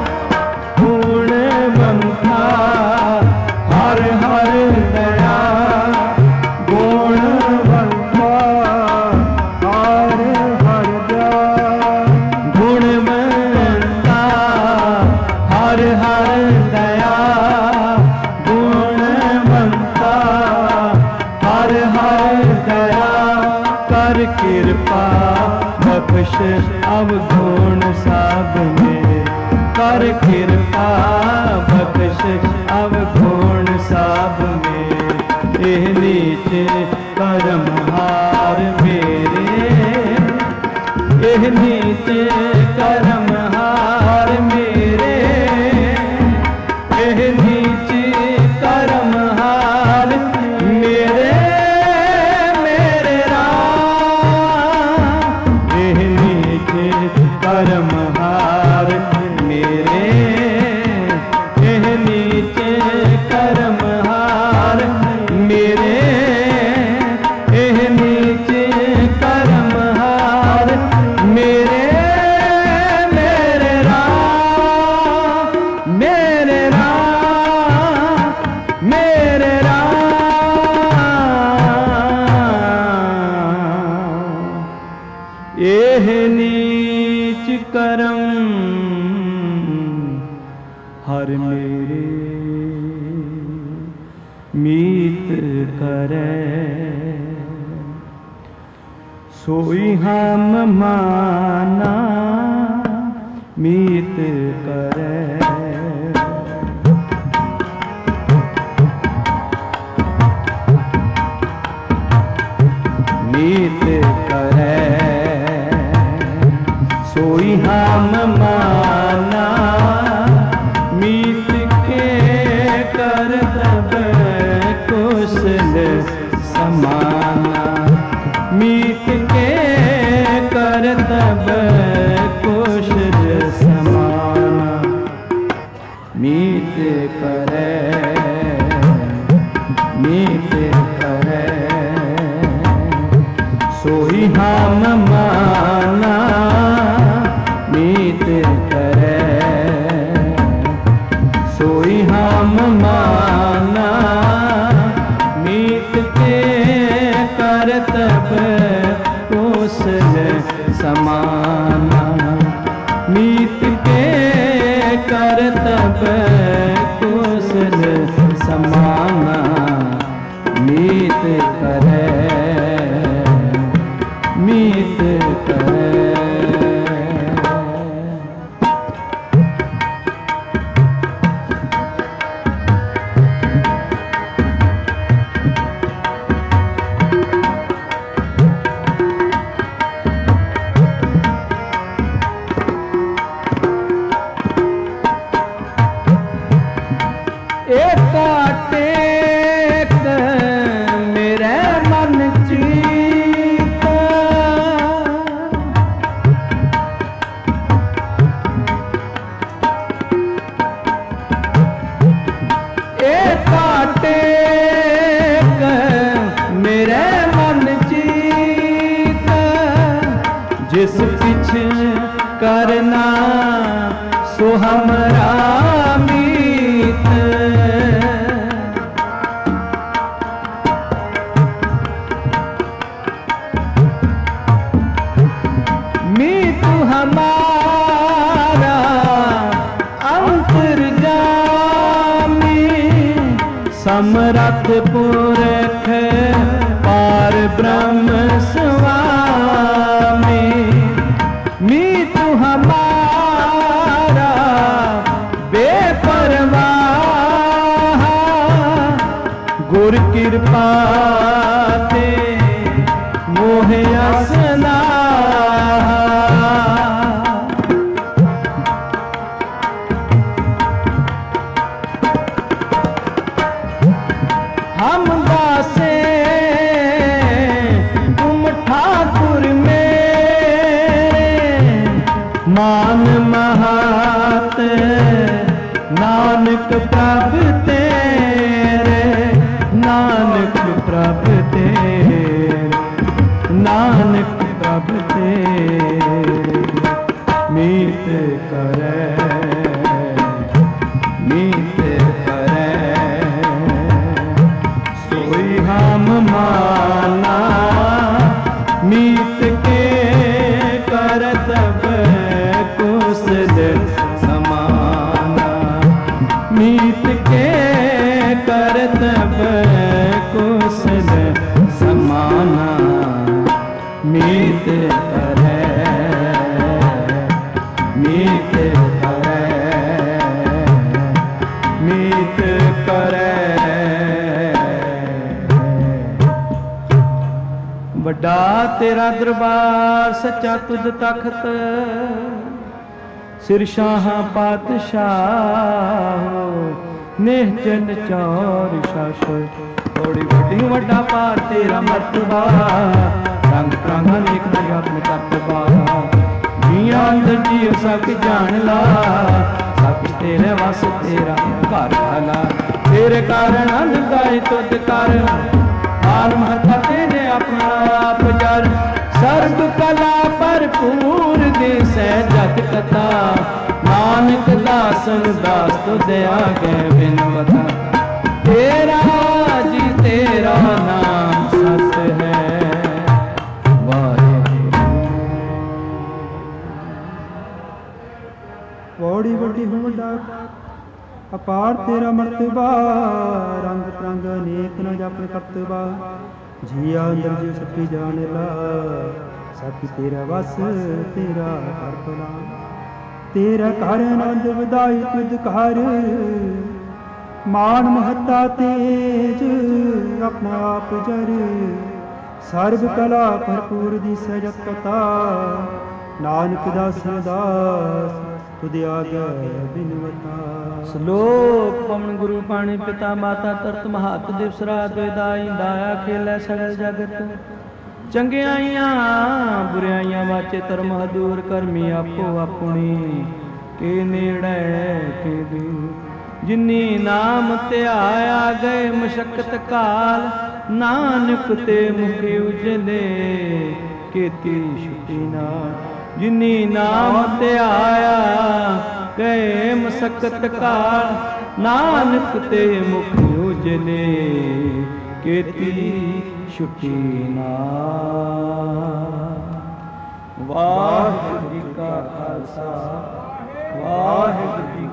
गुणवंता हर हर दया, गुणवंता हर हर दया, गुणवंता हर हर दया, गुणवंता हर हर दया। कर कृपा बख्श अवगुण सब में, कर कृपा बख्श अवगुण सब में। यह नीच कर्म हार मेरे, यह नीच कर्म हार मेरे, यह नीच कर्म हार मेरे मेरे राम। यह नीच कर्म हार मेरे, यह नीच कर्म हार मेरे, यह नीच कर्म हार मेरे मेरे राम, मेरे राम, मेरे राम। यह नीच कर्म हर मेरे मीत करे, सोई हम माना मीत करे। मीत करे सोई हम माना, मीत के कर तब कुशल समाना। मीत के कर तब कुशल समाना। मीत करे, मीत करे सोई हम माना, मीत करे सोई हम माना। मीत के कर तब कुशल समाना। मीत के कर तब कुशल समाना। मीत करे, मीत करे। टेक मेरे मन चीत, टेक मेरे मन चीत। जिस किछ करना सो हमरा मीत। मीत हमारा अंतर्जामी, समरथ पुरख पार ब्रह्म स्वामी। मीत हमारा बेपरवाह, गुर कृपा ते मोह असना। प्रभ तेरे, नानक प्रभ तेरे, नानक प्रभ तेरे। मीत करे, मीत करे, सोई हम माना, मीत के कर तब कुशल समाना, मीत के कर तब कुशल समाना। मीत करे, मीत करे, मीत करे। ਵੱਡਾ ਤੇਰਾ ਦਰਬਾਰ ਸੱਚਾ ਤੁਧ ਤਖਤ, ਸਿਰ ਸ਼ਾਹਾਂ ਪਾਤਸ਼ਾਹ ਨਿਹਚਨ ਚੌਰ ਸ਼ਾਸਤ। ਬੜੀ ਵੱਡੀ ਵੱਡਾ ਪਾਰ ਤੇਰਾ ਮਰਤਬਾ, ਰੰਗ ਪ੍ਰੰਗ ਅਨੇਕ ਨਾ ਆਪਨ ਕਰਤਬਾ। ਜੀਆਂ ਅੰਦਰ ਜੀਵ ਸਭ ਜਾਣ ਲਾ, ਸਭ ਤੇਰੇ ਵਸ ਤੇਰਾ ਘਰ ਭਲਾ। ਤੇਰੇ ਕਾਰਨ ਅੰਦਾਈ ਤੁਧ ਕਰ, ਆਨ ਮਹਤਾ ਤੇਰੇ ਆਪਣਾ ਆਪ ਜਰ। ਸਰਬ ਕਲਾ ਭਰਪੂਰ ਦਿਸੈ ਜਤ ਕਥਾ, ਨਾਨਕ ਦਾਸਨ ਦਾਸ ਤੁਧ ਆਗੇ ਬਿਨਵਤਾ। ਤੇਰਾ ਜੀ ਤੇਰਾ ਨਾਮ ਸਤ ਹੈ, ਬੜੀ ਵੱਡੀ ਵੱਡਾ ਅਪਾਰ ਤੇਰਾ ਮਰਤਬਾ, ਰੰਗ ਪ੍ਰੰਗ ਅਨੇਕ ਨ ਜਾਪਨ ਕਰਤਬਾ। ਜੀਆ ਅੰਦਰ ਜੀ ਸੱਚੀ ਜਾਣ ਲਾ, ਸਭ ਤੇਰਾ ਵਸ ਤੇਰਾ ਘਰ ਭਲਾ। ਤੇਰਾ ਘਰ ਆਨੰਦ ਵਧਾਈ ਤੁਧ ਘਰ, ਮਾਨ ਮਹੱਤਾ ਤੇਜ ਆਪਣਾ ਆਪ ਜਰ। ਸਰਬ ਕਲਾ ਭਰਪੂਰ ਦੀ ਸਜਤ ਕਥਾ, ਨਾਨਕ ਦਾਸ ਦਾਸ ਤੁਧ ਆਗਿਆ ਬਿਨਵਤਾ। ਸ਼ਲੋਕ ਪਵਨ ਗੁਰੂ ਪਾਣੀ ਪਿਤਾ ਮਾਤਾ ਤਰਤ ਮਹਤ ਦਿਵਸ ਰਾਤ ਵੇਦਾਈ ਦਾਇਆ ਖੇਲੇ ਸਗਲ ਜਗਤ। ਚੰਗਿਆਈਆਂ ਬੁਰਿਆਈਆਂ ਵਾਚੇ ਧਰਮ ਦੂਰ ਕਰਮੀ ਆਪੋ ਆਪਣੀ ਕੇ ਨੇੜੇ ਕੇ ਦੂਰ। ਜਿਨੀ ਨਾਮ ਧਿਆਇਆ ਗਏ ਮਸ਼ਕਤ ਕਾਲ, ਨਾਨਕ ਤੇ ਮੁਖੇ ਉਜਲੇ ਕੀਤੀ ਛੁੱਟੀ ਨਾਲ। ਜਿਨੀ ਨਾਮ ਧਿਆਇਆ ਗਏ ਮਸਕਤ ਕਾਲ, ਨਾਨਕ ਤੇ ਮੁਖ ਉਜਲੇ ਕੀਤੀ ਛੁੱਟੀ ਨਾਲ। ਵਾਹਿਗੁਰੂ ਜੀ ਕਾ ਖਾਲਸਾ, ਵਾਹਿਗੁਰੂ ਜੀ